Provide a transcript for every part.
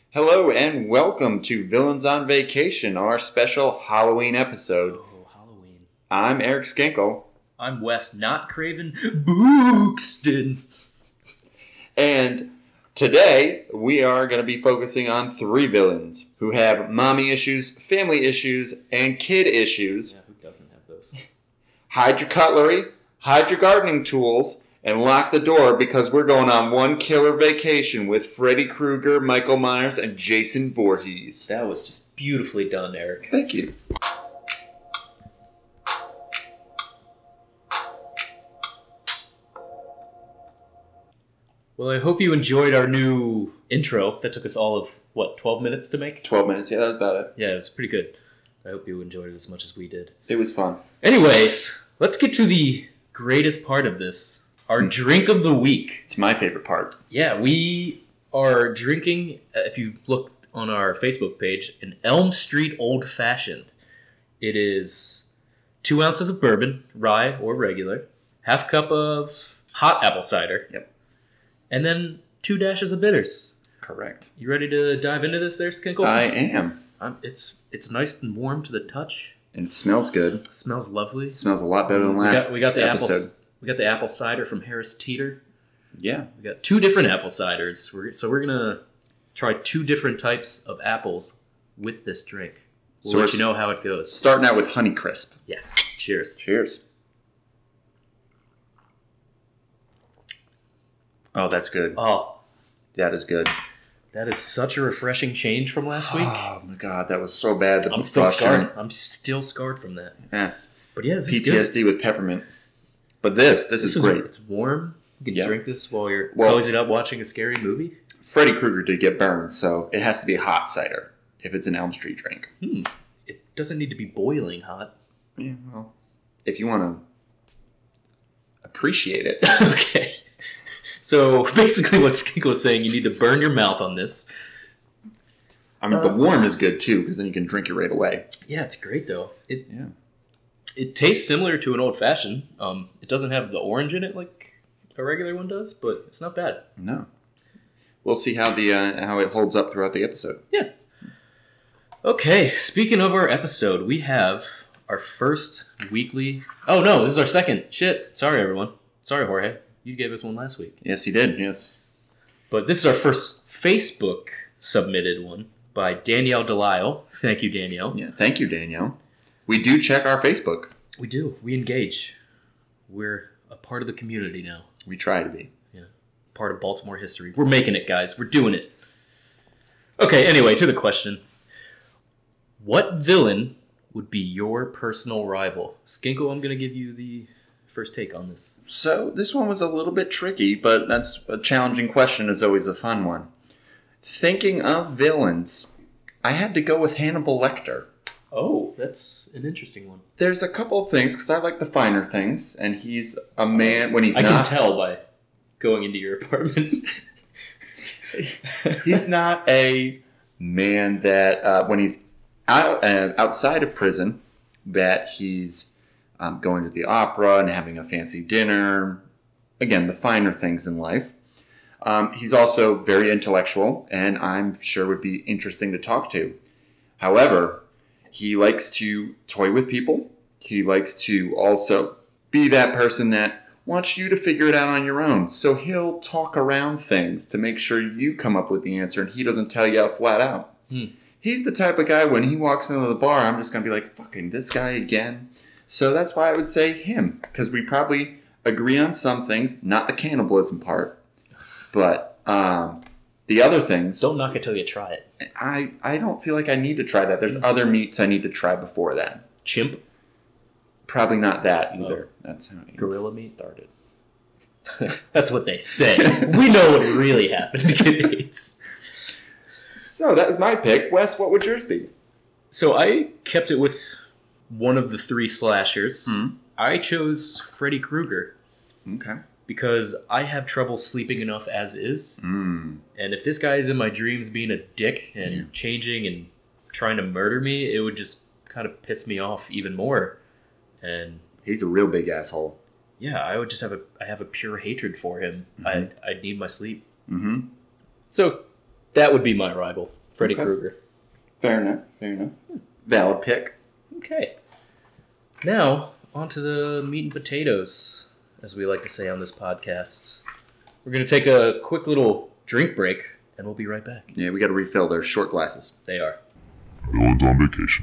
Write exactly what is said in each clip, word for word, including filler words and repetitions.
Hello and welcome to Villains on Vacation, our special Halloween episode. Oh, Halloween. I'm Eric Skinkle. I'm Wes Not Craven Bookston. And today we are going to be focusing on three villains who have mommy issues, family issues, and kid issues. Yeah, who doesn't have those? Hide your cutlery, hide your gardening tools, and lock the door because we're going on one killer vacation with Freddy Krueger, Michael Myers, and Jason Voorhees. That was just beautifully done, Eric. Thank you. Well, I hope you enjoyed our new intro. That took us all of, what, twelve minutes to make? twelve minutes, yeah, that's about it. Yeah, it was pretty good. I hope you enjoyed it as much as we did. It was fun. Anyways, let's get to the greatest part of this. Our drink of the week. It's my favorite part. Yeah, we are drinking, uh, if you look on our Facebook page, an Elm Street Old Fashioned. It is two ounces of bourbon, rye or regular, half cup of hot apple cider. Yep. And then two dashes of bitters. Correct. You ready to dive into this there, Skinkle? I am. Um, it's it's nice and warm to the touch. And it smells good. It smells lovely. It smells a lot better than last we got, we got the episode. apple. We got the apple cider from Harris Teeter. Yeah. We got two different apple ciders. We're, so we're gonna try two different types of apples with this drink. We'll So let we're you know how it goes. Starting out with Honeycrisp. Yeah. Cheers. Cheers. Oh, that's good. Oh, That is good. that is such a refreshing change from last week. Oh my god, that was so bad. The I'm still combustion. scarred. I'm still scarred from that. Eh, But yeah, this P T S D is good. with peppermint. But this, this, This is, great. It's warm. You can Yeah. drink this while you're Well- cozied up watching a scary movie. Freddy Krueger did get burned, so it has to be a hot cider if it's an Elm Street drink. Hmm. It doesn't need to be boiling hot. Yeah, well, if you want to appreciate it. Okay. So basically, what Skinkle is saying, you need to burn your mouth on this. I mean, the warm is good too, because then you can drink it right away. Yeah, it's great though. It Yeah. it tastes similar to an old fashioned. Um, it doesn't have the orange in it like a regular one does, but it's not bad. No. We'll see how the uh, how it holds up throughout the episode. Yeah. Okay. Speaking of our episode, we have our first weekly. Oh no, this is our second. Shit. Sorry, everyone. Sorry, Jorge. You gave us one last week, Yes, he did. Yes. but this is our first Facebook submitted one by Danielle Delisle. Thank you, Danielle. Yeah. Thank you, Danielle. We do check our Facebook. We do. We engage. We're a part of the community now. We try to be. Part of Baltimore history. We're making it, guys. We're doing it. Okay, anyway, to the question. What villain would be your personal rival? Skinkle, I'm going to give you the first take on this. So this one was a little bit tricky, but that's a challenging question. Is always a fun one. Thinking of villains, I had to go with Hannibal Lecter. Oh, that's an interesting one. There's a couple of things because I like the finer things, and he's a man when he's I not. can tell by going into your apartment. He's not a man that uh, when he's out uh, outside of prison, that he's um, going to the opera and having a fancy dinner. Again, the finer things in life. Um, he's also very intellectual, and I'm sure would be interesting to talk to. However, he likes to toy with people. He likes to also be that person that wants you to figure it out on your own. So he'll talk around things to make sure you come up with the answer and he doesn't tell you out flat out. Hmm. He's the type of guy when he walks into the bar, I'm just going to be like, fucking this guy again. So that's why I would say him, because we probably agree on some things, not the cannibalism part, but um, the other things, Don't knock it till you try it. I, I don't feel like I need to try that. There's other meats I need to try before that. Chimp? Probably not that either. That's how it Gorilla meat? started. That's what they say. We know what really happened to kids. So that was my pick. Wes, what would yours be? So I kept it with one of the three slashers. Hmm. I chose Freddy Krueger Okay. because I have trouble sleeping enough as is. Mm. And if this guy is in my dreams being a dick and Yeah. changing and trying to murder me, it would just kind of piss me off even more. And He's a real big asshole. yeah, I would just have a I have a pure hatred for him. Mhm. I I need my sleep. Mm-hmm. So that would be my rival. Freddy Okay. Krueger. Fair enough. Fair enough. Valid pick. Okay. Now, on to the meat and potatoes, as we like to say on this podcast. We're going to take a quick little drink break, and we'll be right back. Yeah, we got to refill their short glasses. They are. Villains on vacation.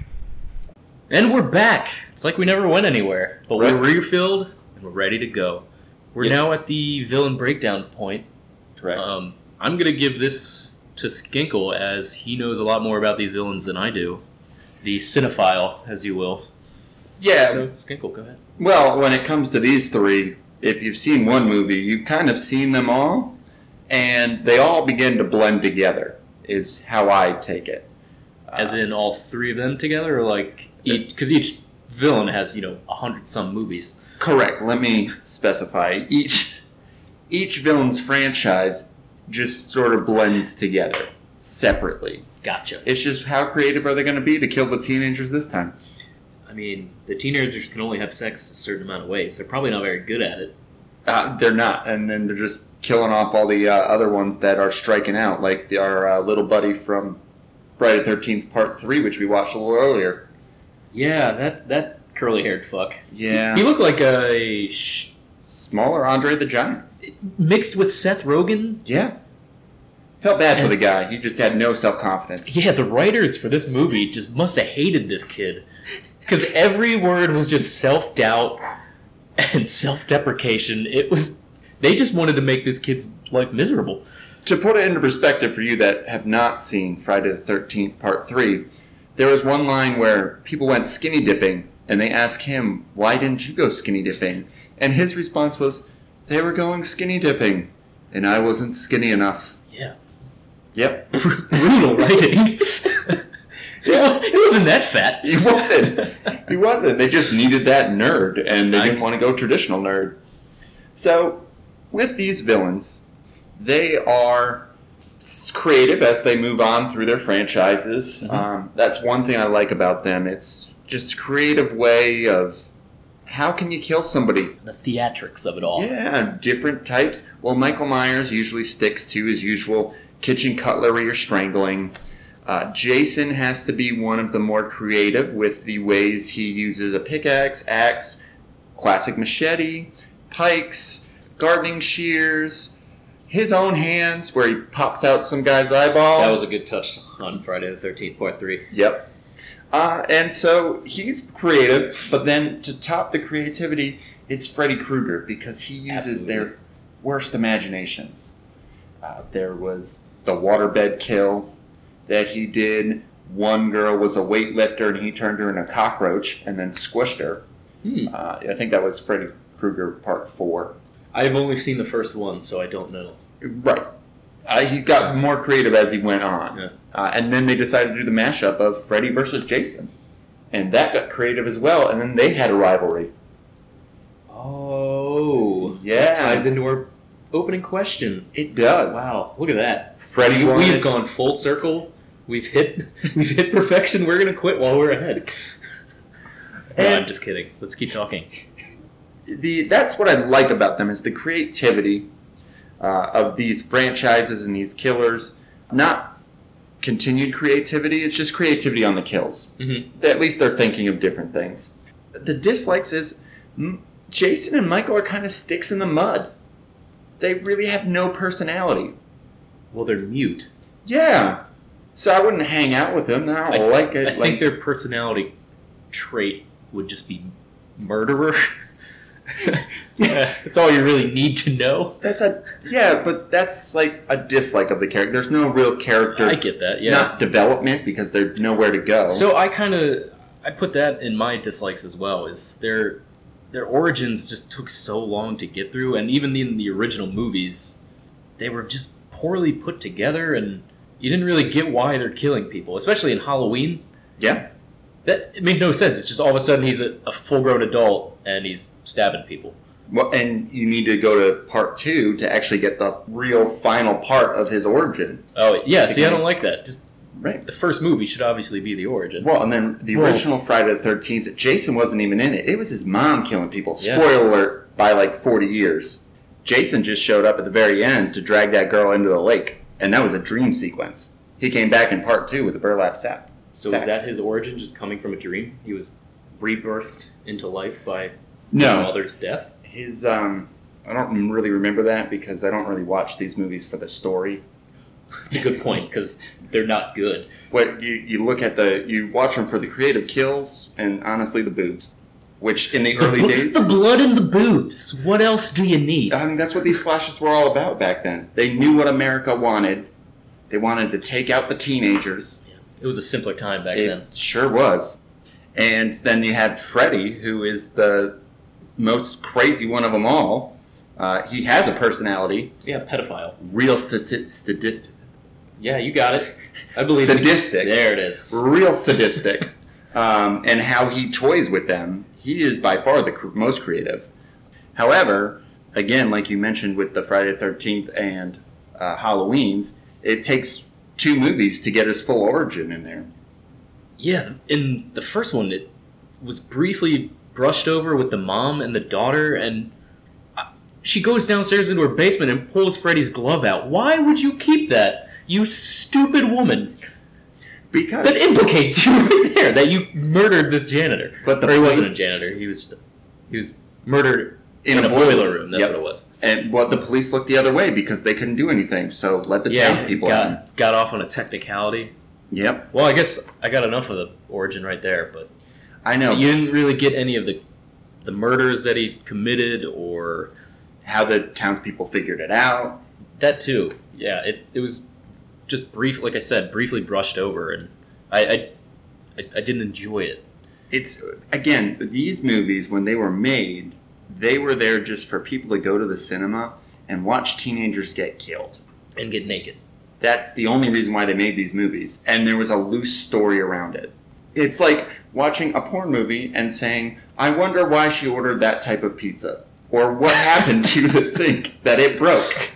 And we're back! It's like we never went anywhere, but Right. we're refilled, and we're ready to go. We're Yeah. now at the villain breakdown point. Correct. Um, I'm going to give this to Skinkle, as he knows a lot more about these villains than I do. The cinephile, as you will. yeah. So, Skinkle, go ahead. Well, when it comes to these three, if you've seen one movie, you've kind of seen them all, and they all begin to blend together, is how I take it. As Uh, in all three of them together, or like each? Because each villain has, you know, a hundred some movies. Correct. Let me specify. Each each villain's franchise just sort of blends together separately. Gotcha. It's just how creative are they going to be to kill the teenagers this time? I mean, the teenagers can only have sex a certain amount of ways. They're probably not very good at it. Uh, they're not, and then they're just killing off all the uh, other ones that are striking out, like the, our uh, little buddy from Friday the thirteenth Part three, which we watched a little earlier. Yeah, that that curly haired fuck. Yeah. He looked like a sh- Smaller Andre the Giant. mixed with Seth Rogen. Yeah. Felt bad for the guy. He just had no self-confidence. Yeah, the writers for this movie just must have hated this kid. Because every word was just self-doubt and self-deprecation. It was... They just wanted to make this kid's life miserable. To put it into perspective for you that have not seen Friday the thirteenth Part three, there was one line where people went skinny dipping, and they asked him, why didn't you go skinny dipping? And his response was, they were going skinny dipping, and I wasn't skinny enough. Yeah. Yep. Brutal writing. Yeah. It wasn't that fat. He wasn't. He wasn't. They just needed that nerd, and they I- didn't want to go traditional nerd. So, with these villains, they are s- creative as they move on through their franchises. Mhm. Um, that's one thing I like about them. It's just a creative way of how can you kill somebody? The theatrics of it all. Yeah, different types. Well, Michael Myers usually sticks to his usual kitchen cutlery or strangling. Uh, Jason has to be one of the more creative with the ways he uses a pickaxe, axe, classic machete, pikes, gardening shears, his own hands where he pops out some guy's eyeball. That was a good touch on Friday the thirteenth, Part three. Yep. Uh, and so he's creative, but then to top the creativity, it's Freddy Krueger because he uses Absolutely. their worst imaginations. Uh, there was the waterbed kill that he did. One girl was a weightlifter and he turned her into a cockroach and then squished her. Hmm. Uh, I think that was Freddy Krueger Part four. I've only seen the first one, so I don't know. Right. Uh, he got more creative as he went on. Yeah. Uh, and then they decided to do the mashup of Freddy versus Jason. And that got creative as well. And then they had a rivalry. Oh. Yeah. That ties into our opening question. It does. Wow, look at that. Freddy We- wanted- We've gone full circle. We've hit we've hit perfection. We're going to quit while we're ahead. No, And- I'm just kidding. Let's keep talking. The, that's what I like about them is the creativity uh, of these franchises and these killers. Not continued creativity. It's just creativity on the kills. Mm-hmm. At least they're thinking of different things. The dislikes is mm, Jason and Michael are kind of sticks in the mud. They really have no personality. Well, they're mute. Yeah. So I wouldn't hang out with them. I don't I, th- like it. I think like, their personality trait would just be murderer. Yeah, that's all you really need to know. that's a yeah, but that's like a dislike of the character. There's no real character, I get that. Yeah. not development because there's nowhere to go. So I kind of I put that in my dislikes as well. Is their their origins just took so long to get through, and even in the original movies, they were just poorly put together, and you didn't really get why they're killing people, especially in Halloween. yeah, That it made no sense. It's just all of a sudden he's a, a full grown adult and he's stabbing people. well, and you need to go to part two to actually get the real final part of his origin. Oh yeah, see, I don't like that. Just Right. the first movie should obviously be the origin. Well, and then the Well- original Friday the thirteenth, Jason wasn't even in it. It was his mom killing people. Yeah. Spoiler alert, by like forty years. Jason just showed up at the very end to drag that girl into the lake. And that was a dream sequence. He came back in part two with the burlap sack. So sack. is that his origin, just coming from a dream? He was rebirthed into life by No. his mother's death? His, um, I don't really remember that because I don't really watch these movies for the story. It's a good point, because they're not good. What you, you look at the, you watch them for the creative kills and honestly the boobs. Which in the early bl- days... The blood and the boobs. What else do you need? I mean, that's what these slashes were all about back then. They knew what America wanted. They wanted to take out the teenagers. It was a simpler time back It then. sure was. And then you had Freddy, who is the most crazy one of them all. Uh, he has a personality. Yeah, pedophile. Real stati- sadistic. Yeah, you got it. I believe Sadistic. It. There it is. Real sadistic. um, and how he toys with them. He is by far the cr- most creative. However, again, like you mentioned with the Friday the thirteenth and uh, Halloween's, it takes two movies to get his full origin in there. Yeah, in the first one, it was briefly brushed over with the mom and the daughter, and uh, she goes downstairs into her basement and pulls Freddy's glove out. Why would you keep that, you stupid woman? Because That implicates you right there, that you murdered this janitor. But the or he wasn't police- a janitor, he was he was murdered In in, a a boiler boiler room. room, that's Yep. what it was. And what the police looked the other way because they couldn't do anything. So let the Yeah, townspeople in. got, got off on a technicality. Yep, Well, I guess I got enough of the origin right there, but I know you didn't really get any of the the murders that he committed, or how the townspeople figured it out. that too. Yeah, it, it was just brief, like I said, briefly brushed over, and I I, I, I didn't enjoy it. It's again these movies when they were made, they were there just for people to go to the cinema and watch teenagers get killed. And get naked. That's the only reason why they made these movies. And there was a loose story around it. It's like watching a porn movie and saying, I wonder why she ordered that type of pizza. Or what happened to the sink that it broke.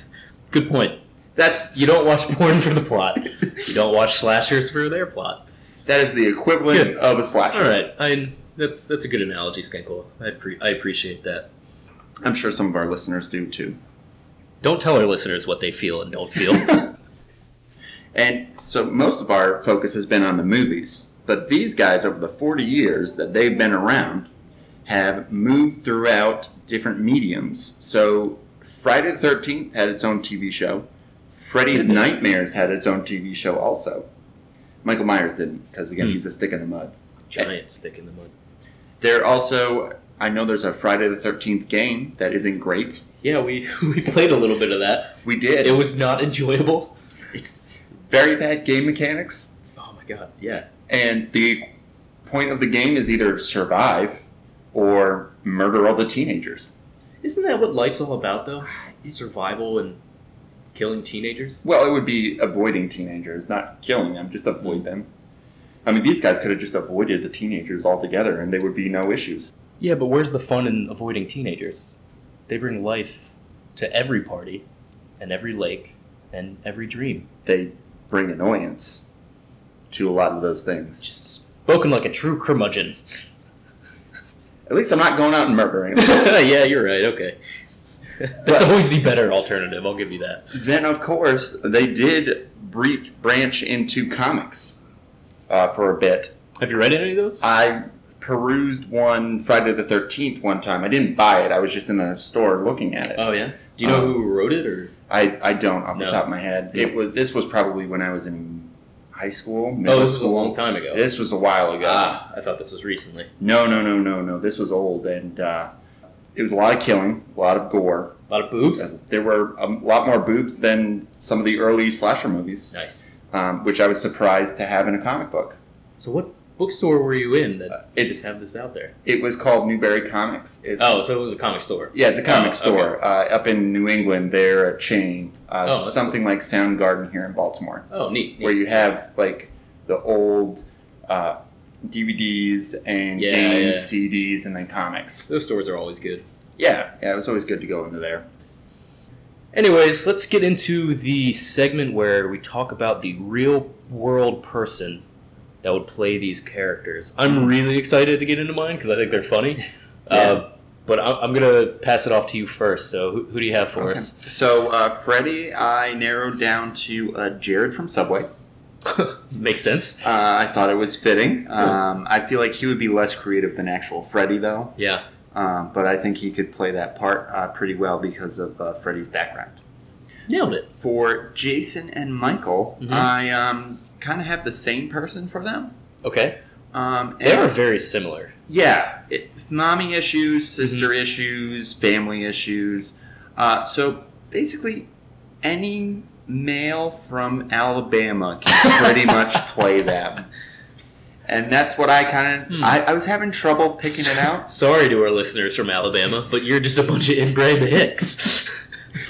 Good point. That's You don't watch porn for the plot. You don't watch slashers for their plot. that is the equivalent Good. of a slasher. All right, I that's that's a good analogy, Skanko. I pre- I appreciate that. I'm sure some of our listeners do too. Don't tell our listeners what they feel and don't feel. And so most of our focus has been on the movies. But these guys, over the forty years that they've been around, have moved throughout different mediums. So Friday the thirteenth had its own T V show. Freddy's Nightmares had its own T V show also. Michael Myers didn't, because again, Hmm. he's a stick in the mud. Giant stick in the mud. There also, I know there's a Friday the thirteenth game that isn't great. Yeah, we we played a little bit of that. We did. It was not enjoyable. It's very bad game mechanics. Oh my god, yeah. And the point of the game is either survive or murder all the teenagers. Isn't that what life's all about, though? Survival and killing teenagers? Well, it would be avoiding teenagers, not killing them, just avoid them. I mean, these guys could have just avoided the teenagers altogether and there would be no issues. Yeah, but where's the fun in avoiding teenagers? They bring life to every party, and every lake, and every dream. They bring annoyance to a lot of those things. Just spoken like a true curmudgeon. At least I'm not going out and murdering them. Yeah, you're right, okay. That's always the better alternative, I'll give you that. Then, of course, they did bre- branch into comics uh, for a bit. Have you read any of those? I perused one Friday the thirteenth one time. I didn't buy it. I was just in the store looking at it. Oh, yeah? Do you know Um, who wrote it, or? I, I don't off the No. top of my head. Yeah. It was this was probably when I was in high school. middle Oh, this was a school. long time ago. This was a while ago. Ah, I thought this was recently. No, no, no, no, no. This was old, and uh, it was a lot of killing, a lot of gore. A lot of boobs? There were a lot more boobs than some of the early slasher movies, Nice. um, which I was surprised to have in a comic book. So what bookstore were you in that Uh, did it's- have this out there? It was called Newberry Comics. It's, Oh, so it was a comic store. yeah, it's a comic Oh, store uh, up in New England. They're a chain, uh, Oh, that's something like Soundgarden here in Baltimore, Oh, neat. neat. where you have like the old uh, D V Ds and Yeah, games, yeah. C Ds, and then comics. Those stores are always good. Yeah, yeah, it was always good to go into there. Anyways, let's get into the segment where we talk about the real world person that would play these characters. I'm really excited to get into mine because I think they're funny. Yeah. Uh, But I'm, I'm gonna pass it off to you first. So who, who do you have for Okay. us? So uh, Freddy, I narrowed down to uh, Jared from Subway. Makes sense. Uh, I thought it was fitting. Um, I feel like he would be less creative than actual Freddy, though. Yeah. Um, but I think he could play that part uh, pretty well because of uh, Freddy's background. Nailed it. For Jason and Michael, Mhm. I um, kind of have the same person for them. Okay. Um, They and- are very similar. Yeah, it, mommy issues, sister Mm-hmm. issues, family issues. Uh, so basically, any male from Alabama can pretty much play them. And that's what I kind of... Hmm. I, I was having trouble picking it out. Sorry to our listeners from Alabama, but you're just a bunch of inbred hicks.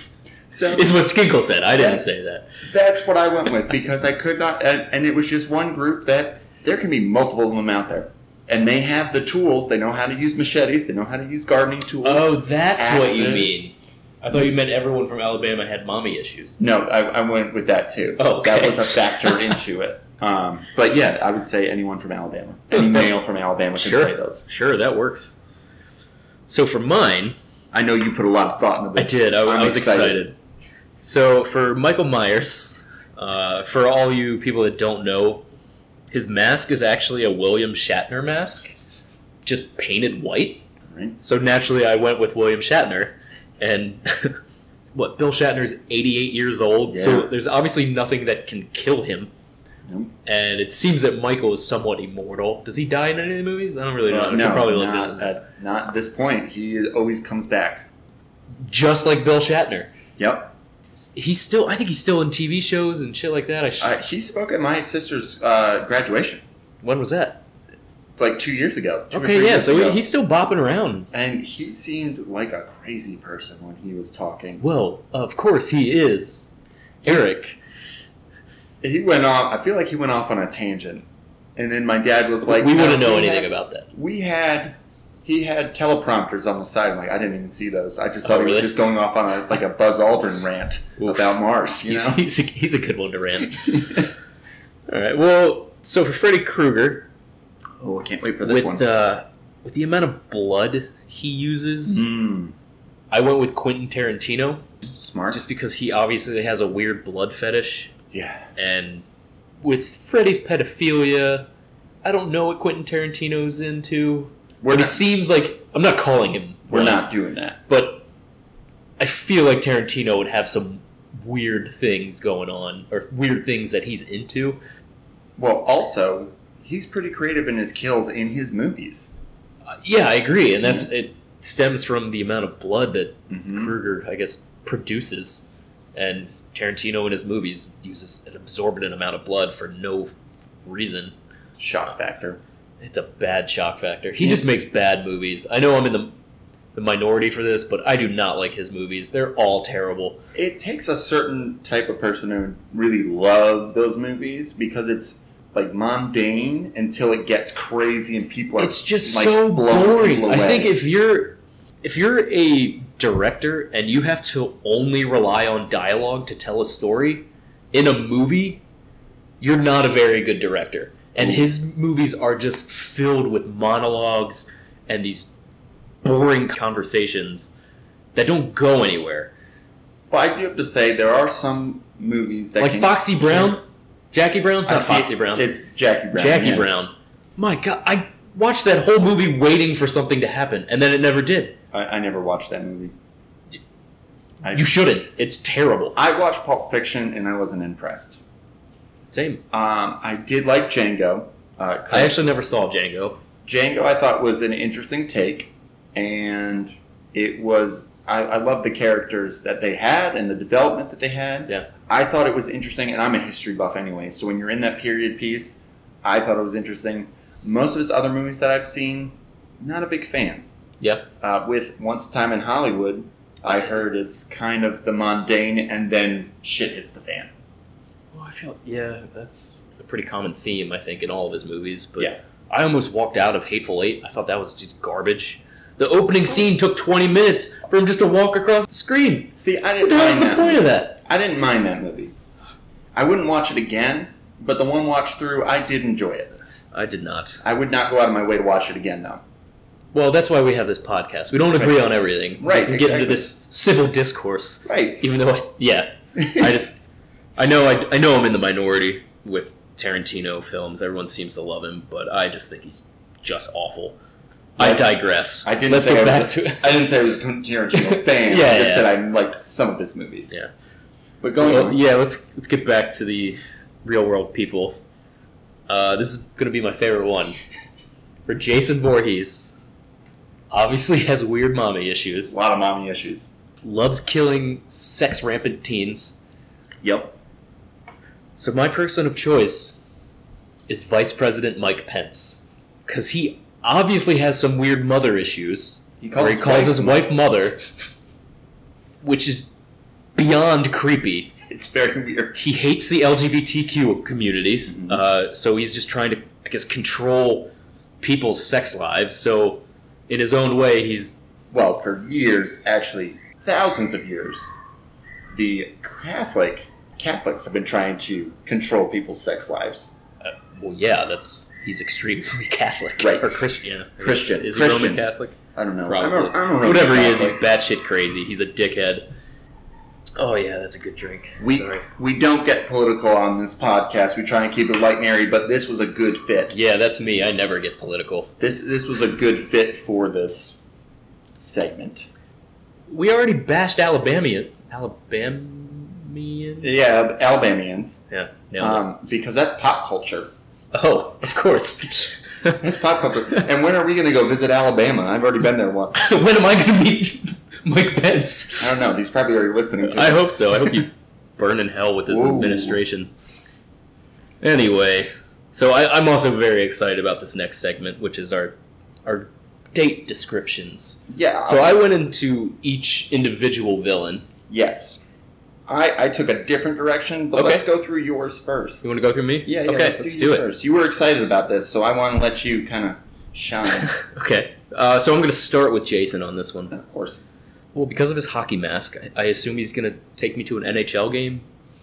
So Is what Kinkle said. I didn't That's- say that. that's what I went with because I could not... And, and it was just one group that... There can be multiple of them out there. And they have the tools. They know how to use machetes. They know how to use gardening tools. Oh, that's what you Axes. mean. I thought you meant everyone from Alabama had mommy issues. No, I, I went with that too. Oh, okay. That was a factor into it. Um, but yeah, I would say anyone from Alabama. Any Okay. male from Alabama can Sure. play those. Sure, that works. So for mine, I know you put a lot of thought into I this. did. I, I'm I was excited. So for Michael Myers, uh, for all you people that don't know, his mask is actually a William Shatner mask, just painted white. Right? So naturally, I went with William Shatner, and what Bill Shatner is eighty-eight years old, so Yeah. there's obviously nothing that can kill him. Nope. And it seems that Michael is somewhat immortal. Does he die in any of the movies? I don't really know. Uh, I could no, probably look not, at it. at, not at this point. He always comes back. Just like Bill Shatner. Yep. He's still, I think he's still in T V shows and shit like that. I sh- Uh, he spoke at my sister's uh, graduation when was that? like two years ago. Two or Okay, three yeah, years so ago. he's still bopping around. And he seemed like a crazy person when he was talking. Well, of course he is. Eric. He went off. I feel like he went off on a tangent, and then my dad was like, we "No, wouldn't know we anything had- about that. We had, he had teleprompters on the side. I'm like, I didn't even see those. I just thought Oh, he was really? just going off on a like a Buzz Aldrin rant Oof. about Mars. You He's, know? he's, a, he's a good one to rant. All right, well, so for Freddy Krueger, oh, I can't wait for this with one. the with the amount of blood he uses, Mm, I went with Quentin Tarantino, smart. just because he obviously has a weird blood fetish. yeah. And with Freddy's pedophilia, I don't know what Quentin Tarantino's into. We're But not, it seems like I'm not calling him. we're one, not doing that. But I feel like Tarantino would have some weird things going on, or weird things that he's into. Well, also, he's pretty creative in his kills in his movies. Uh, yeah, I agree, and that's it. Stems from the amount of blood that Mhm. Krueger, I guess, produces, and Tarantino in his movies uses an absorbent amount of blood for no reason. Shock factor. It's a bad shock factor. He Yeah. just makes bad movies. I know I'm in the the minority for this, but I do not like his movies. They're all terrible. It takes a certain type of person to really love those movies because it's like mundane until it gets crazy and people are It's just like, so blowing boring. people I away. think if you're if you're a director and you have to only rely on dialogue to tell a story in a movie, you're not a very good director. And his movies are just filled with monologues and these boring conversations that don't go anywhere. Well, I do have to say there are some movies that Like can, Foxy Brown, Jackie Brown, I not see- Foxy Brown, It's Jackie Brown. Jackie yeah. Brown. My God, I watched that whole movie waiting for something to happen, and then it never did. I, I never watched that movie. I, You shouldn't. It's terrible. I watched Pulp Fiction and I wasn't impressed. Same. Um, I did like Django. Uh, 'cause I actually never saw Django. Django I thought was an interesting take, and it was I, I loved the characters that they had and the development that they had. Yeah. I thought it was interesting, and I'm a history buff anyway, so when you're in that period piece, I thought it was interesting. Most of his other movies that I've seen, not a big fan. Yep. Uh, with Once a Time in Hollywood, I heard it's kind of the mundane, and then shit hits the fan. Well, I feel yeah, that's a pretty common theme I think in all of his movies. But Yeah. I almost walked out of Hateful Eight. I thought that was just garbage. The opening scene took twenty minutes for him just to walk across the screen. See, I What didn't the hell mind was the that. point of that? I didn't mind that movie. I wouldn't watch it again, but the one watch through, I did enjoy it. I did not. I would not go out of my way to watch it again, though. Well, that's why we have this podcast. We don't agree Right. on everything. Right, We can get into exactly. this civil discourse. Right. Even though, I, yeah, I just, I know, I, I know I'm in the minority with Tarantino films. Everyone seems to love him, but I just think he's just awful. I Yeah. digress. I didn't Let's say get I back was to a, it. I didn't say I was a Tarantino fan. Yeah, I just yeah. said I liked some of his movies. Yeah. But going Well, on. yeah, let's let's get back to the real world people. Uh, this is gonna be my favorite one. For Jason Voorhees, obviously has weird mommy issues. A lot of mommy issues. Loves killing sex rampant teens. Yep. So my person of choice is Vice President Mike Pence, because he obviously has some weird mother issues. He calls, Where he calls his wife mother, which is beyond creepy. It's very weird. He hates the L G B T Q communities, Mhm. uh, so he's just trying to, I guess, control people's sex lives. So, in his own way, he's Well, for years, actually, thousands of years, the Catholic Catholics have been trying to control people's sex lives. uh, well, yeah, that's he's extremely Catholic, Right. Or Christian. Yeah. Christian. Is he Christian. Roman Catholic? I don't know. Probably. I'm a, I'm a Roman Whatever he is, he's Catholic. batshit crazy. He's a dickhead. Oh yeah, that's a good drink. We Sorry. we don't get political on this podcast. We try and keep it light and airy, but this was a good fit. Yeah, that's me. I never get political. This this was a good fit for this segment. We already bashed Alabamian. Alabamians? Yeah, Alabamians, Yeah. Nailed it. um, because that's pop culture. Oh, of course. That's pop culture. And when are we going to go visit Alabama? I've already been there once. When am I going to meet Mike Pence? I don't know. He's probably already listening to I us. hope so. I hope you burn in hell with this Whoa. administration. Anyway, so I, I'm also very excited about this next segment, which is our our date descriptions. Yeah. So I went into each individual villain. Yes. I, I took a different direction, but Okay. let's go through yours first. You want to go through me? Yeah, yeah. Okay, let's you do it. First. You were excited about this, so I want to let you kind of shine. Okay, uh, so I'm going to start with Jason on this one. Of course. Well, because of his hockey mask, I, I assume he's going to take me to an N H L game.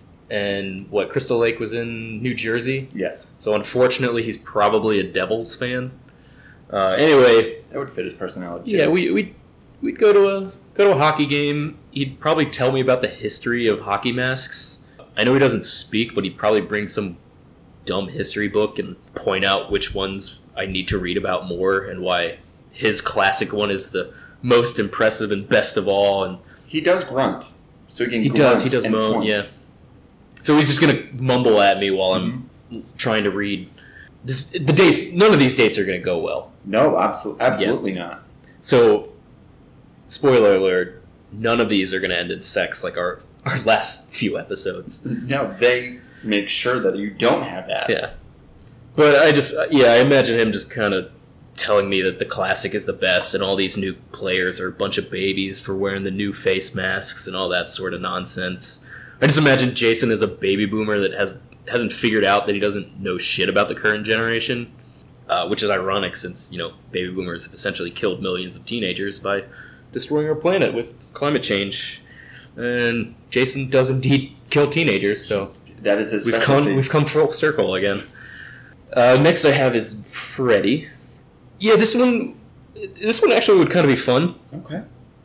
And what, Crystal Lake was in New Jersey? Yes. So unfortunately, he's probably a Devils fan. Uh, anyway, That would fit his personality. yeah, we we we'd go to a go to a hockey game. He'd probably tell me about the history of hockey masks. I know he doesn't speak, but he'd probably bring some dumb history book and point out which ones I need to read about more and why his classic one is the most impressive and best of all. And He does grunt. So he can he grunt does, he does and moan, point. yeah. So he's just gonna mumble at me while I'm trying to read. This, the dates, none of these dates are gonna go well. No, absol- absolutely not. So, spoiler alert: none of these are gonna end in sex like our our last few episodes. No, they make sure that you don't have that. Yeah, but I just yeah, I imagine him just kind of telling me that the classic is the best, and all these new players are a bunch of babies for wearing the new face masks and all that sort of nonsense. I just imagine Jason as a baby boomer that has hasn't figured out that he doesn't know shit about the current generation, uh, which is ironic since you know baby boomers have essentially killed millions of teenagers by destroying our planet with climate change, and Jason does indeed kill teenagers. So That is his we've specialty. come we've come full circle again. Uh, next, I have is Freddy. Yeah, this one this one actually would kind of be fun. Okay.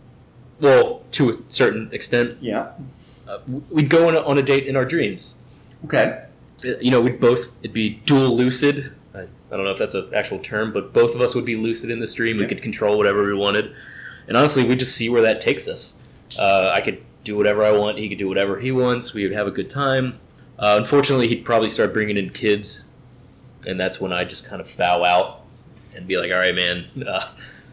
Well, to a certain extent. Yeah. Uh, we'd go on a, on a date in our dreams. Okay. Uh, You know, we'd both, it'd be dual lucid. I, I don't know if that's an actual term, but both of us would be lucid in this dream. We Yeah. could control whatever we wanted. And honestly, we'd just see where that takes us. Uh, I could do whatever I want. He could do whatever he wants. We would have a good time. Uh, unfortunately, he'd probably start bringing in kids. And that's when I just kind of bow out and be like, all right, man, uh,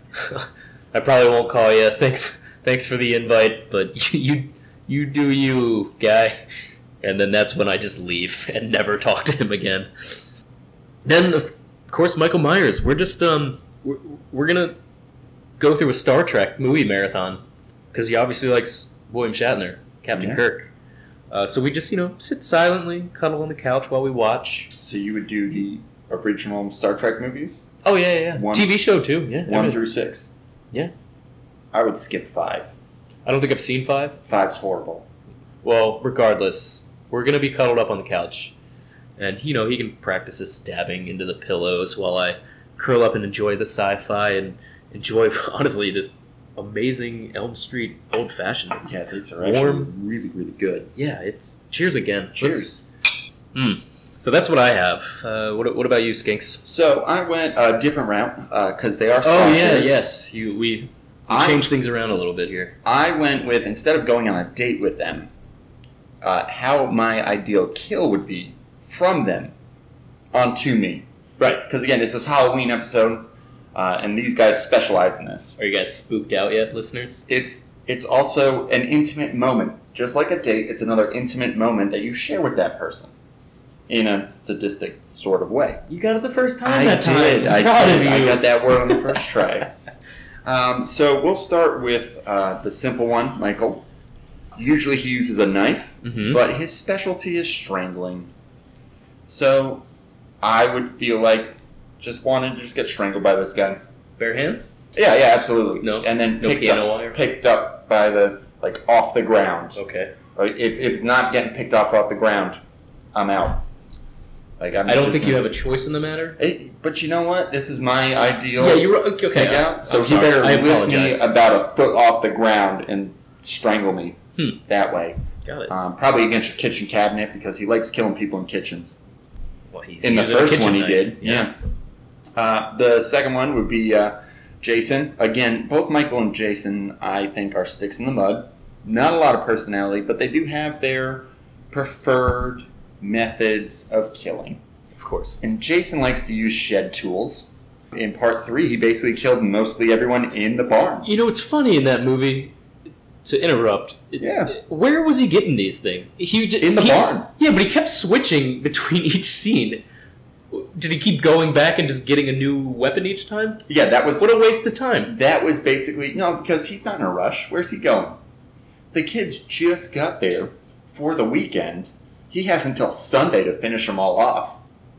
I probably won't call you. Thanks thanks for the invite, but you you do you, guy. And then that's when I just leave and never talk to him again. Then, of course, Michael Myers. We're just, um, we're, we're going to go through a Star Trek movie marathon because he obviously likes William Shatner, Captain Yeah. Kirk. Uh, so we just, you know, sit silently, cuddle on the couch while we watch. So you would do the original Star Trek movies? Oh, yeah, yeah, yeah. One- T V show, too. Yeah. One everything. through six. Yeah. I would skip five. I don't think I've seen five. Five's horrible. Well, regardless, we're going to be cuddled up on the couch. And, you know, he can practice his stabbing into the pillows while I curl up and enjoy the sci-fi and enjoy, honestly, this amazing Elm Street Old Fashioned. It's Yeah, these are warm. actually really, really good. Yeah, it's cheers again. Cheers. Mm. So that's what I have. Uh, what, what about you, Skinks? So I went a different route because they are Oh yeah, slashers. yes. You we, we I- changed things around a little bit here. I went with, instead of going on a date with them, uh, how my ideal kill would be from them onto me. Right. Because again, it's this Halloween episode, uh, and these guys specialize in this. Are you guys spooked out yet, listeners? It's it's also an intimate moment. Just like a date, it's another intimate moment that you share with that person in a sadistic sort of way. You got it the first time I that time. did. I'm I proud did. of you. I got that word on the first try. Um, so we'll start with uh, the simple one, Michael. Usually he uses a knife, Mhm. but his specialty is strangling. So I would feel like just wanted to just get strangled by this guy. Bare hands? Yeah, yeah, absolutely. No- and then no picked piano up, wire? picked up by the like off the ground. Okay. Like, if if not getting picked up off the ground, I'm out. Like I'm I don't just think you gonna- have a choice in the matter. It, but you know what? This is my ideal. Yeah, you're okay. okay. take out. So I'm he sorry. better I lift me apologize. about a foot off the ground and strangle me Hmm. that way. Got it. Um, probably against your kitchen cabinet because he likes killing people in kitchens. Well, he's In the using a first kitchen one he knife. did, yeah. Uh, the second one would be uh, Jason. Again, both Michael and Jason, I think, are sticks in the mud. Not a lot of personality, but they do have their preferred methods of killing. Of course. And Jason likes to use shed tools. In part three, he basically killed mostly everyone in the barn. You know, it's funny in that movie. To interrupt, it- Yeah. where was he getting these things? He j- In the he- barn. Yeah, but he kept switching between each scene. Did he keep going back and just getting a new weapon each time? Yeah, that was What a waste of time. that was basically no, because he's not in a rush. Where's he going? The kids just got there for the weekend. He has until Sunday to finish them all off.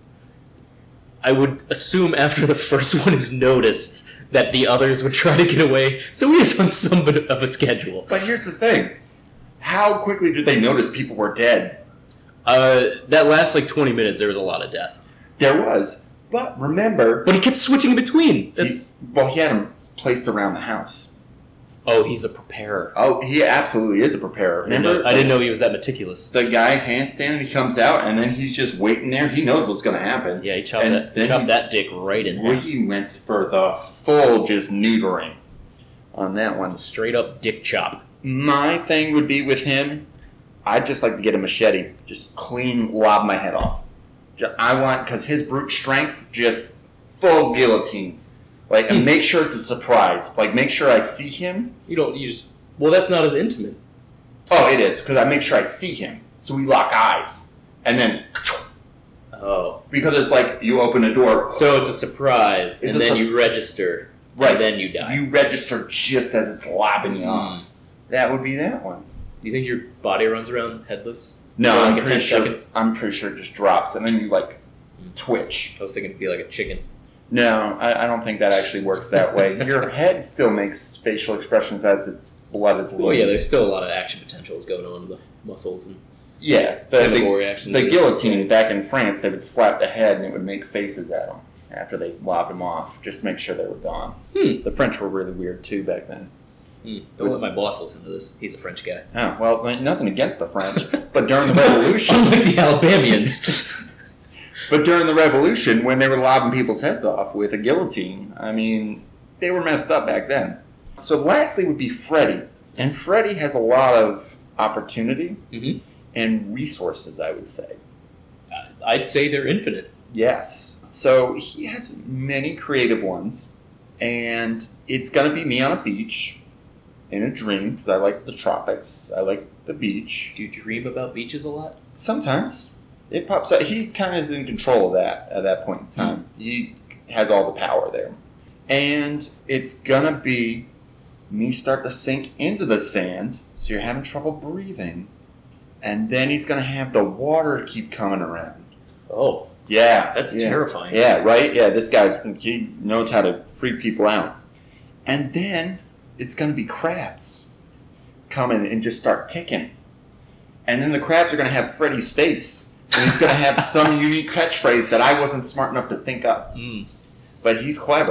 I would assume after the first one is noticed that the others would try to get away, so he is on some bit of a schedule. But here's the thing: how quickly did they notice people were dead? Uh, that last like twenty minutes, there was a lot of death. There was, but remember, But he kept switching in between. he, That's well, he had them placed around the house. oh, he's a preparer. Oh, he absolutely is a preparer. I didn't, Remember, know, I didn't know he was that meticulous. the guy handstand, he comes out, and then he's just waiting there. He knows what's going to happen. Yeah, he chopped And that then chopped he- that dick right in half. He went for the full just neutering on that one. Straight up dick chop. My thing would be with him, I'd just like to get a machete, just clean lob my head off. Ju- I want, because his brute strength, just full guillotine. Like, and Hmm. make sure it's a surprise. Like, make sure I see him. You don't. You just. Well, that's not as intimate. Oh, it is, because I make sure I see him. So we lock eyes. And then, Oh. because it's like you open a door. So it's a surprise, It's and a then sur- you register, Right. and then you die. You register just as it's lobbing you Hmm. off. That would be that one. Do you think your body runs around headless? No, For like I'm a pretty ten sure. seconds? I'm pretty sure it just drops, and then you like twitch. I was thinking it'd be like a chicken. No, I, I don't think that actually works that way. Your head still makes facial expressions as its blood is leaving. Well, yeah, there's still a lot of action potentials going on with the muscles and yeah. The, chemical the, reactions. the guillotine back in France, they would slap the head and it would make faces at them after they lobbed them off, just to make sure they were gone. Hmm. The French were really weird too back then. Hmm. Don't let my boss listen to this. He's a French guy. Oh well, I mean, nothing against the French, but during the Revolution, Unlike the Alabamians. but during the Revolution, when they were lobbing people's heads off with a guillotine, I mean, they were messed up back then. So lastly would be Freddy. And Freddy has a lot of opportunity Mhm. and resources, I would say. I'd say they're infinite. Yes. So he has many creative ones. And it's going to be me on a beach in a dream, because I like the tropics. I like the beach. Do you dream about beaches a lot? Sometimes it pops up. He kind of is in control of that at that point in time. He has all the power there. And it's going to be me start to sink into the sand, so you're having trouble breathing. And then he's going to have the water keep coming around. Oh, Yeah. that's yeah. terrifying. Yeah, right? Yeah, this guy's, he knows how to freak people out. And then it's going to be crabs coming and just start picking. And then the crabs are going to have Freddy's face. And he's going to have some unique catchphrase that I wasn't smart enough to think up. Mm. But he's clever.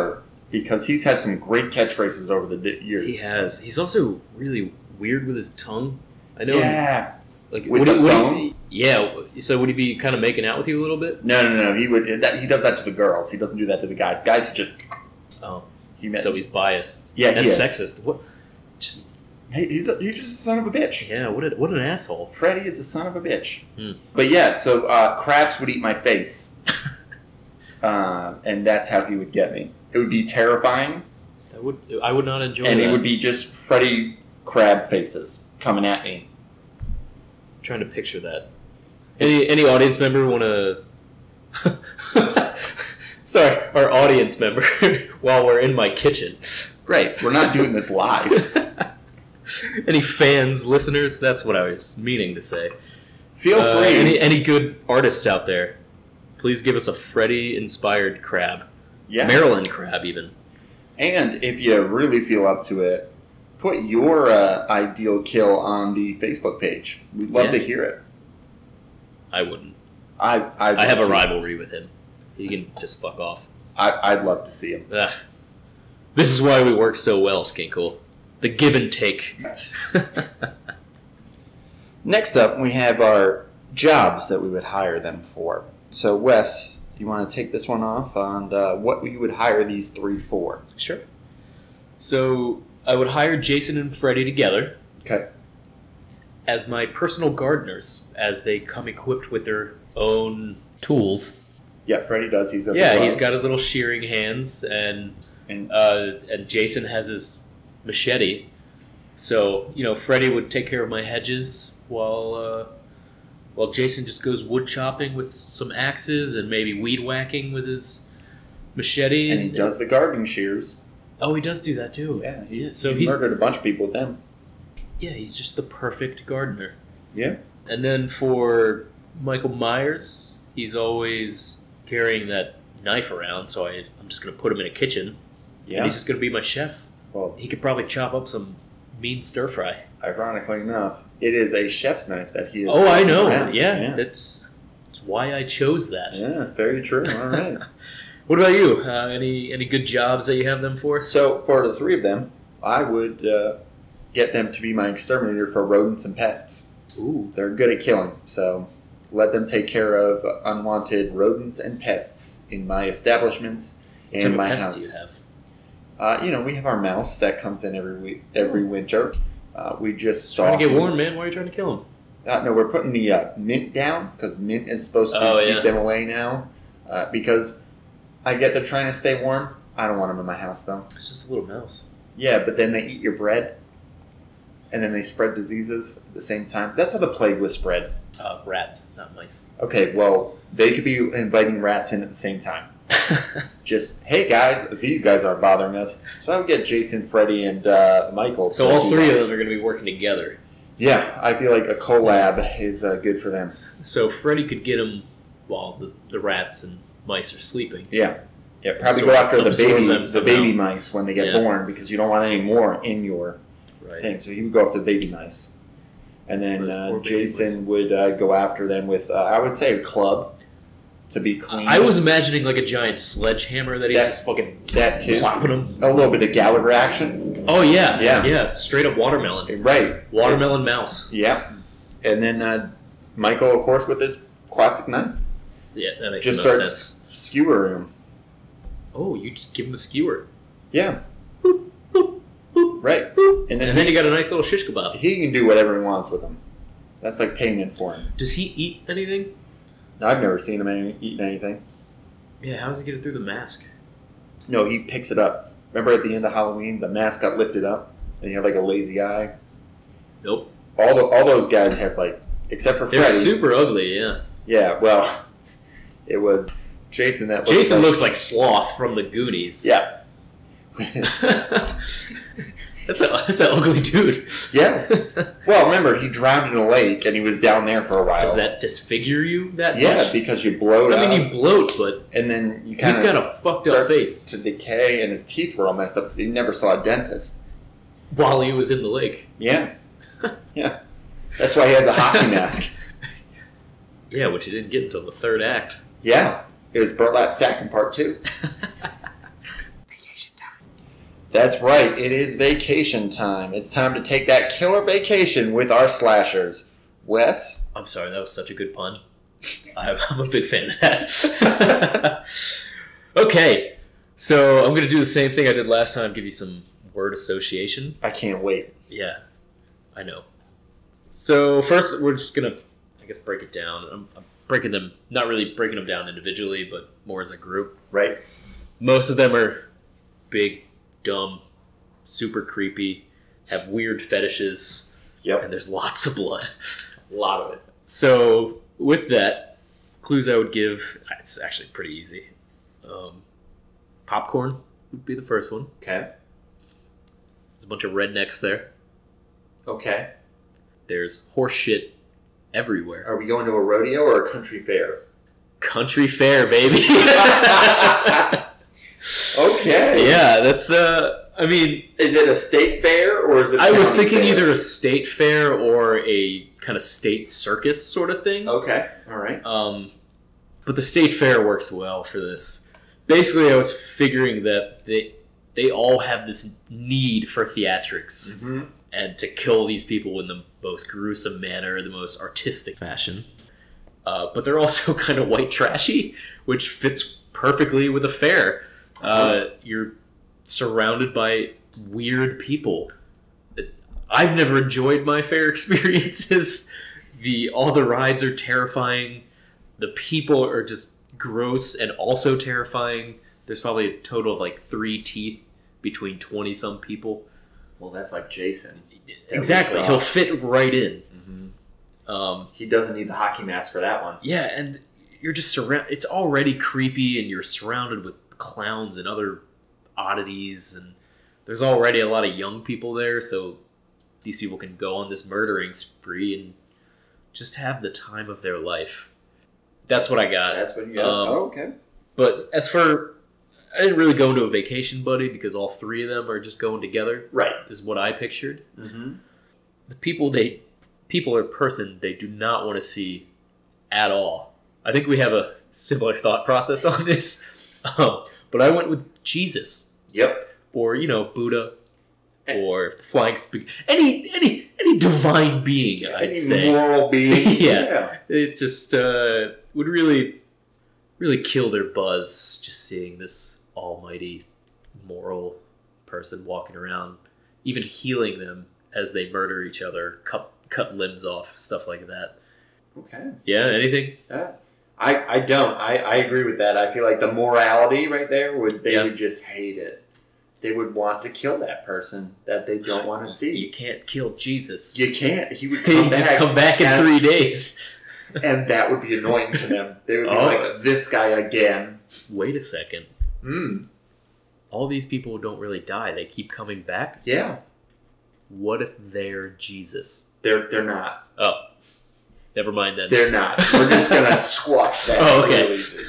because he's had some great catchphrases over the di- years. He has. He's also really weird with his tongue. I know. Yeah. Like With would the he, would phone? he, yeah. So would he be kind of making out with you a little bit? No, no, no. He would. That, he does that to the girls. He doesn't do that to the guys. Guys, he just. Oh, He met, so he's biased. Yeah, and he is. sexist. What? Just Hey, he's a, he's just a son of a bitch. yeah. What? A, what an asshole. Freddy is a son of a bitch. Hmm. But yeah, so uh, crabs would eat my face, uh, and that's how he would get me. It would be terrifying, That would. I would not enjoy and that. it would be just Freddy crab faces coming at me. I'm trying to picture that. Any any audience member want to? Sorry, our audience member. While we're in my kitchen. Right, we're not doing this live. Any fans, listeners? That's what I was meaning to say. Feel Uh, free. any any good artists out there? Please give us a Freddy-inspired crab. yeah. Maryland crab, even. And if you really feel up to it, put your uh, ideal kill on the Facebook page. We'd love Yeah. to hear it. I wouldn't. I I'd I have a love to- rivalry with him. He can just fuck off. I, I'd love to see him. Ugh. This is why we work so well, Skinkle. The give and take. Next up, we have our jobs that we would hire them for. So, Wes, you want to take this one off on uh, what you would hire these three for? Sure. So I would hire Jason and Freddy together Okay. as my personal gardeners, as they come equipped with their own tools. Yeah, Freddy does. He's got the Yeah, gloves. he's got his little shearing hands, and And uh, and Jason has his machete. So you know, Freddy would take care of my hedges while uh, while Jason just goes wood chopping with some axes and maybe weed whacking with his machete. and he does the gardening shears. Oh, he does do that too. Yeah, he's, Yeah, so he he's murdered a bunch of people with them. yeah, he's just the perfect gardener. Yeah. And then for Michael Myers, he's always carrying that knife around, so I, I'm just going to put him in a kitchen. Yeah. And he's just going to be my chef. Well, He could probably chop up some mean stir fry. ironically enough, it is a chef's knife that he is. Oh, I know. around. Yeah, Yeah. That's, that's why I chose that. Yeah, very true. All right. What about you? Uh, any any good jobs that you have them for? So, for the three of them, I would uh, get them to be my exterminator for rodents and pests. Ooh. They're good at killing, so let them take care of unwanted rodents and pests in my establishments What type and of my pests house. do you have? Uh, you know, we have our mouse that comes in every week, every winter. Uh, we just saw. Trying to get warm, man. Why are you trying to kill him? Uh, no, we're putting the uh, mint down because mint is supposed to Oh, keep yeah. them away now. Uh, because I get they're trying to stay warm. I don't want them in my house though. It's just a little mouse. Yeah, but then they eat your bread, and then they spread diseases at the same time. That's how the plague was spread. Uh, rats, not mice. Okay, well, they could be inviting rats in at the same time. Just, hey guys, these guys are bothering us. So I would get Jason, Freddy, and uh, Michael. So to all do three that. of them are going to be working together. Yeah, I feel like a collab is uh, good for them. So Freddy could get them while the, the rats and mice are sleeping. Yeah. Yeah, probably Absorb- go after the absorb baby, them the somehow. baby mice when they get Yeah. born because you don't want any more in your Right. thing. So he would go after the baby mice. And So then those uh, poor baby Jason would uh, go after them with, uh, I would say, a club to be clean. I was imagining like a giant sledgehammer that he's That's- just fucking that too. plopping them. A little bit of Gallagher action. Oh yeah, Yeah. yeah, straight up watermelon, Right. watermelon mouse. Yeah. And then uh, Michael, of course, with his classic knife. Yeah, that makes Just no starts sense. skewering him. Oh, you just give him a skewer, Yeah. boop, boop, boop, Right. boop. And then, and then he, you got a nice little shish kebab. he can do whatever he wants with them. That's like payment for him. Does he eat anything? I've never seen him any, eating anything. Yeah, how does he get it through the mask? No, he picks it up. Remember at the end of Halloween, the mask got lifted up, and he had like a lazy eye. Nope. All the, all those guys have like, except for They're Freddy. super ugly. Yeah. Yeah, well, it was Jason that. Jason like, looks like Sloth from the Goonies. Yeah. that's a that's an ugly dude. Yeah. Well, remember he drowned in a lake, and he was down there for a while. Does that disfigure you that Yeah, much? because you bloat I out, mean, you bloat, but and then you kind he's of got a fucked up start face to decay, and his teeth were all messed up because he never saw a dentist. while he was in the lake. Yeah. Yeah. That's why he has a hockey mask. Yeah, which he didn't get until the third act. Yeah. It was burlap sack in part two. Vacation time. That's right. It is vacation time. It's time to take that killer vacation with our slashers. Wes? I'm sorry, that was such a good pun. I'm I'm a big fan of that. Okay, so I'm going to do the same thing I did last time, give you some word association. I can't wait. Yeah, I know. So first, we're just going to, I guess, break it down. I'm, I'm breaking them, not really breaking them down individually, but more as a group. Right. Most of them are big, dumb, super creepy, have weird fetishes, Yep. and there's lots of blood. A lot of it. So, with that, clues I would give, it's actually pretty easy. Um, popcorn would be the first one. Okay. There's a bunch of rednecks there. Okay. There's horse shit everywhere. Are we going to a rodeo or a country fair? Country fair, baby. Okay. Yeah, that's, uh, I mean... Is it a state fair or is it a I was county thinking fair? either a state fair or a kind of state circus sort of thing. Okay. All right. Um, but the state fair works well for this. Basically, I was figuring that they they all have this need for theatrics Mm-hmm. and to kill these people in the most gruesome manner, the most artistic fashion. Uh, but they're also kind of white trashy, which fits perfectly with a fair. Uh, you're surrounded by weird people. I've never enjoyed my fair experiences. The all the rides are terrifying. The people are just gross and also terrifying. There's probably a total of like three teeth between twenty some people. Well, that's like Jason. Exactly, he'll fit right in. Mm-hmm. Um, He doesn't need the hockey mask for that one. yeah, and you're just surrounded. It's already creepy, and you're surrounded with clowns and other oddities, and there's already a lot of young people there, so these people can go on this murdering spree and just have the time of their life. That's what I got. That's what you got. Um, oh, okay. But as for, I didn't really go into a vacation buddy because all three of them are just going together. Right. Is what I pictured. Mm-hmm. The people they, people or person they do not want to see at all. I think we have a similar thought process on this. Um, but I went with Jesus. Yep. Or, you know, Buddha. Or flying spaghetti. Any, any, any divine being, I'd Any say. moral being. Yeah. It just uh, would really, really kill their buzz just seeing this almighty moral person walking around, even healing them as they murder each other, cut, cut limbs off, stuff like that. Okay. Yeah, anything? Yeah. I, I don't. I, I agree with that. I feel like the morality right there would they Yeah. would just hate it. They would want to kill that person that they don't want to see. You can't kill Jesus. You can't. He would He come just back, come back in and, three days. and that would be annoying to them. They would be Oh. like, "This guy again." Wait a second. Hmm. All these people don't really die. They keep coming back. Yeah. What if they're Jesus? They're they're not. Oh, never mind then. They're not. We're just gonna squash that. Oh, okay. real easy.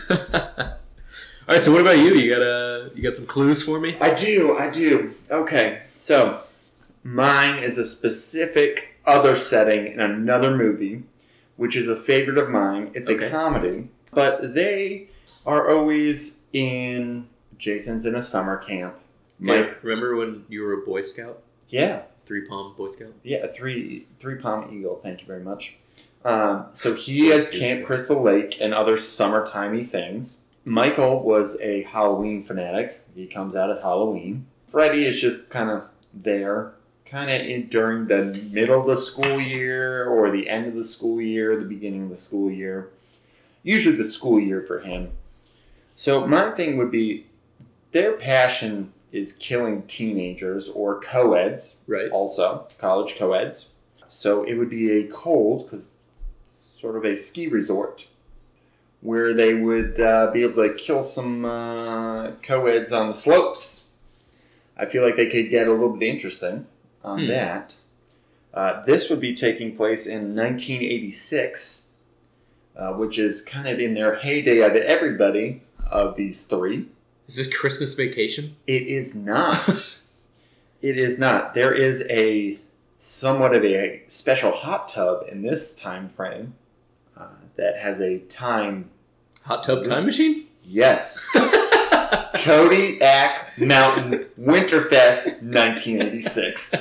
All right. So, what about you? You got uh, you got some clues for me? I do, I do. Okay, so mine is a specific other setting in another movie, which is a favorite of mine. It's Okay. a comedy, but they are always in. Jason's in a summer camp. Mike, Mike, remember when you were a Boy Scout? yeah, Three Palm Boy Scout? yeah, a three three palm eagle. Thank you very much. Um, so he has Camp Crystal Lake and other summertimey things. Michael was a Halloween fanatic. He comes out at Halloween. Freddie is just kind of there, kind of in during the middle of the school year or the end of the school year, the beginning of the school year. Usually the school year for him. So my thing would be their passion is killing teenagers or co-eds, Right. also college co-eds. So it would be a cold, because sort of a ski resort, where they would uh, be able to kill some uh, co-eds on the slopes. I feel like they could get a little bit interesting on Hmm. that. Uh, this would be taking place in nineteen eighty-six, uh, which is kind of in their heyday of everybody of these three. Is this Christmas Vacation? It is not. It is not. There is a somewhat of a special hot tub in this time frame uh, that has a time. Hot Tub Time Machine? Yes. Kodiak Mountain Winterfest nineteen eighty-six.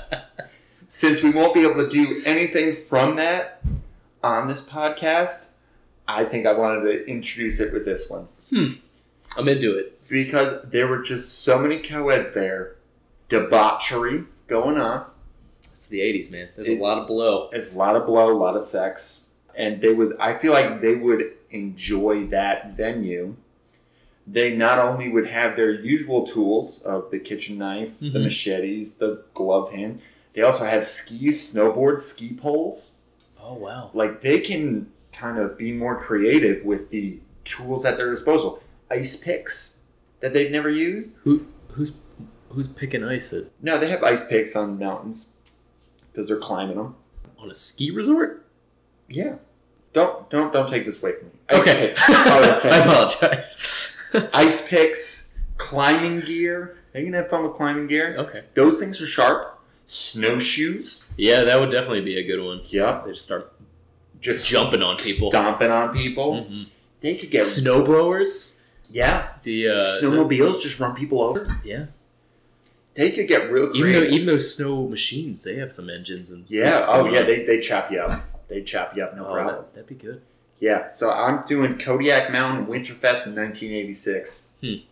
Since we won't be able to do anything from that on this podcast, I think I wanted to introduce it with this one. Hmm. I'm into it. Because there were just so many co-eds there. Debauchery going on. It's the eighties, man. There's It- a lot of blow. There's a lot of blow, a lot of sex. And they would, I feel like they would enjoy that venue. They not only would have their usual tools of the kitchen knife, the Mhm. machetes, the glove hand. They also have skis, snowboards, ski poles. Oh, wow. Like, they can kind of be more creative with the tools at their disposal. Ice picks that they've never used. Who Who's who's picking ice at, No, they have ice picks on mountains because they're climbing them. on a ski resort? Yeah. Don't don't don't take this away from me. Ice Okay. picks. Oh, okay. I apologize. Ice picks, climbing gear. They can have fun with climbing gear. Okay. Those things are sharp. Snowshoes. Yeah, that would definitely be a good one. Yep. They just start Just jumping on people. stomping on people. hmm They could get Snowblowers. yeah. The uh, Snowmobiles just run people over. the- yeah. They could get real Even though creative. even those snow machines, they have some engines and yeah. pieces Oh going yeah. on. They they chop you up. They chop you up. No Oh, problem. that, that'd be good. Yeah. So I'm doing Kodiak Mountain Winterfest in nineteen eighty-six.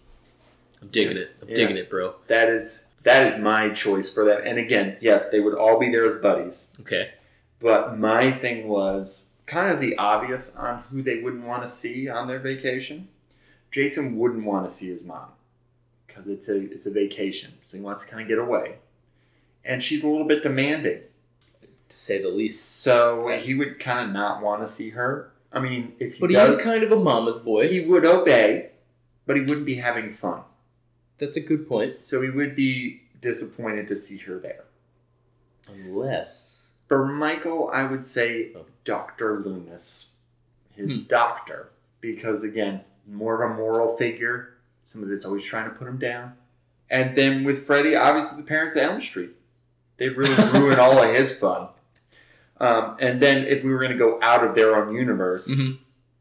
I'm digging it. I'm Yeah. digging it, bro. That is that is my choice for that. And again, yes, they would all be there as buddies. Okay. But my thing was kind of the obvious on who they wouldn't want to see on their vacation. Jason wouldn't want to see his mom because it's a it's a vacation, so he wants to kind of get away. And she's a little bit demanding, To say the least. so he would kind of not want to see her. I mean, if he But he does, is kind of a mama's boy. he would obey, but he wouldn't be having fun. That's a good point. So he would be disappointed to see her there. Unless. For Michael, I would say Oh. Doctor Loomis, his Hmm. doctor, because again, more of a moral figure. Somebody that's always trying to put him down. And then with Freddie, obviously the parents at Elm Street. They really ruin all of his fun. Um, and then if we were going to go out of their own universe, Mhm.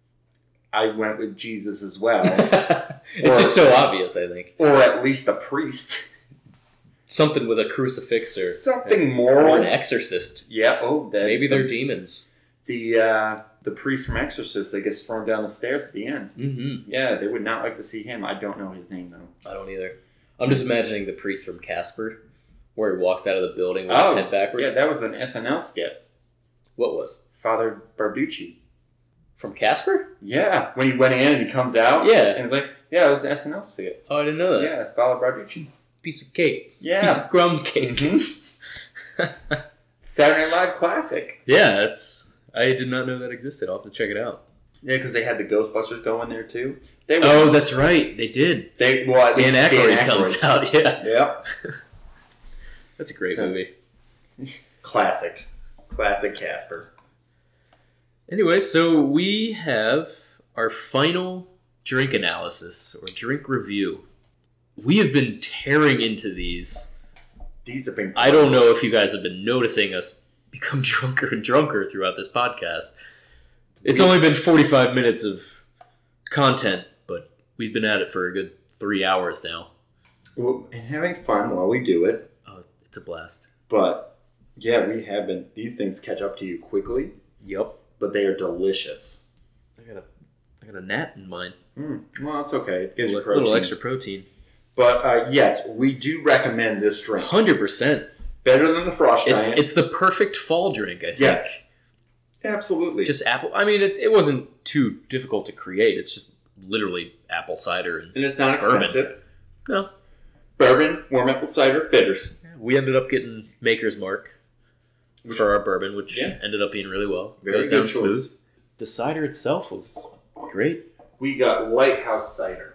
I went with Jesus as well. It's Or- just so obvious, I think. Or at least a priest. Something with a crucifix or, Something or moral. an exorcist. Yeah, oh, that, Maybe they're demons. the uh, the priest from Exorcist that gets thrown down the stairs at the end. Mm-hmm. Yeah, they would not like to see him. I don't know his name though. I don't either. I'm just imagining the priest from Casper, where he walks out of the building with Oh, his head backwards. Yeah, that was an S N L skit. What was? Father Barducci. From Casper? Yeah, when he went in and he comes out. Yeah. and it's like, yeah, it was an S N L skit. Oh, I didn't know that. Yeah, it's Father Barducci. Piece of cake. Piece Yeah. of crumb cake. Mhm. Saturday Night Live classic. Yeah, that's. I did not know that existed. I'll have to check it out. Yeah, because they had the Ghostbusters go in there too. They were, Oh, that's right. They did. they well, at Dan least Aykroyd comes out. Yeah, Yep. that's a great So- movie. Classic. Classic Casper. Anyway, so we have our final drink analysis or drink review. We have been tearing into these. These have been. I don't know if you guys have been noticing us become drunker and drunker throughout this podcast. It's only been forty-five minutes of content, but we've been at it for a good three hours now. Well, and having fun while we do it. Oh, it's a blast. But yeah, we have been. These things catch up to you quickly, Yep. but they are delicious. I got a, I got a gnat in mine. Mm, well, it's okay. It A gives you little, protein. little extra protein. But uh, yes, we do recommend this drink. one hundred percent. Better than the Frost It's Giant. it's the perfect fall drink, I think. Yes. Absolutely. Just apple. I mean, it, it wasn't too difficult to create. It's just literally apple cider and and it's not bourbon. expensive. no. Bourbon, warm apple cider, bitters. We ended up getting Maker's Mark for our bourbon, which Yeah. ended up being really well. Very Goes good down choice. smooth. The cider itself was great. We got Lighthouse cider.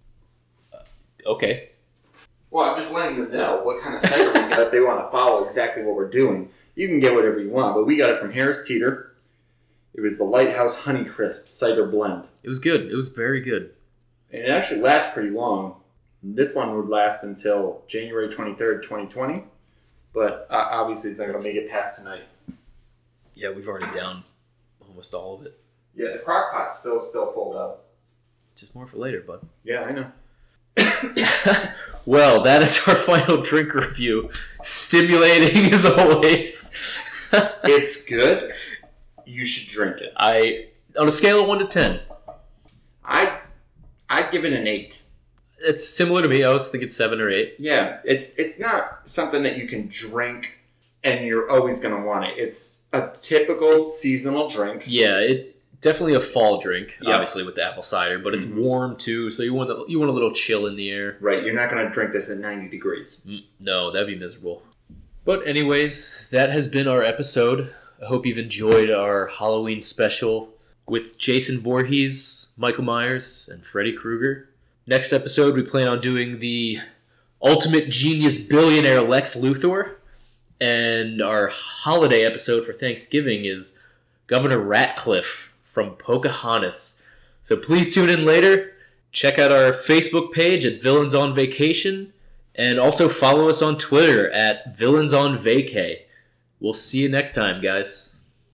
Okay. Well, I'm just letting them know what kind of cider we got if they want to follow exactly what we're doing. You can get whatever you want, but we got it from Harris Teeter. It was the Lighthouse Honeycrisp Cider Blend. It was good. It was very good. And it actually lasts pretty long. This one would last until January twenty-third, twenty twenty. But uh, obviously it's not going to make it past tonight. Yeah, we've already down almost all of it. Yeah, the crock pot's still, still full though. Just more for later, bud. Yeah, I know. Well, that is our final drink review. Stimulating as always. It's good. You should drink it. I on a scale of one to ten. I I'd give it an eight. It's similar to me. I was thinking seven or eight. Yeah, it's it's not something that you can drink and you're always going to want it. It's a typical seasonal drink. Yeah, it's definitely a fall drink, Yeah. obviously with the apple cider, but it's Mhm. warm too, so you want the, you want a little chill in the air. Right, you're not going to drink this at ninety degrees. Mm, No, that'd be miserable. But anyways, that has been our episode. I hope you've enjoyed our Halloween special with Jason Voorhees, Michael Myers, and Freddy Krueger. Next episode, we plan on doing the ultimate genius billionaire Lex Luthor. And our holiday episode for Thanksgiving is Governor Ratcliffe from Pocahontas. So please tune in later. Check out our Facebook page at Villains on Vacation. And also follow us on Twitter at Villains on Vacay. We'll see you next time, guys.